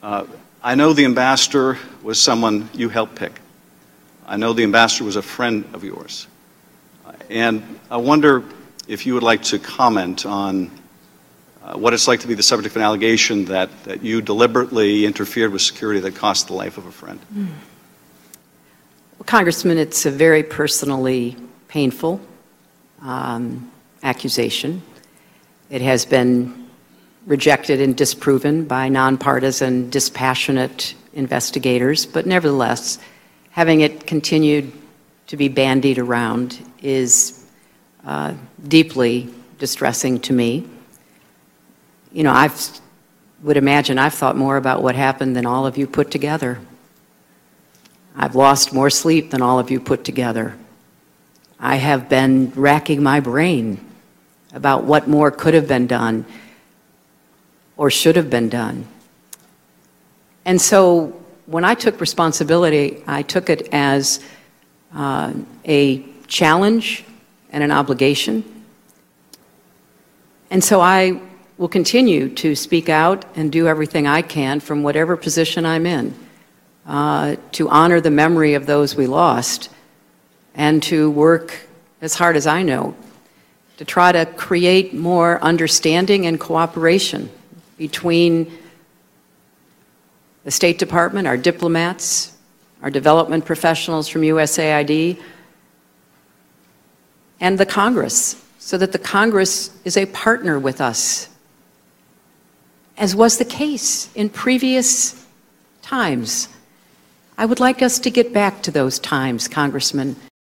I know the ambassador was someone you helped pick. I know the ambassador was a friend of yours. And I wonder if you would like to comment on what it's like to be the subject of an allegation that you deliberately interfered with security that cost the life of a friend. Well, Congressman, it's a very personally painful accusation. It has been rejected and disproven by nonpartisan, dispassionate investigators, but nevertheless, having it continued to be bandied around is deeply distressing to me. You know, I would imagine I've thought more about what happened than all of you put together. I've lost more sleep than all of you put together. I have been racking my brain about what more could have been done or should have been done. And so when I took responsibility, I took it as a challenge and an obligation. And so I will continue to speak out and do everything I can from whatever position I'm in to honor the memory of those we lost and to work as hard as I know to try to create more understanding and cooperation between the State Department, our diplomats, our development professionals from USAID, and the Congress, so that the Congress is a partner with us, as was the case in previous times. I would like us to get back to those times, Congressman.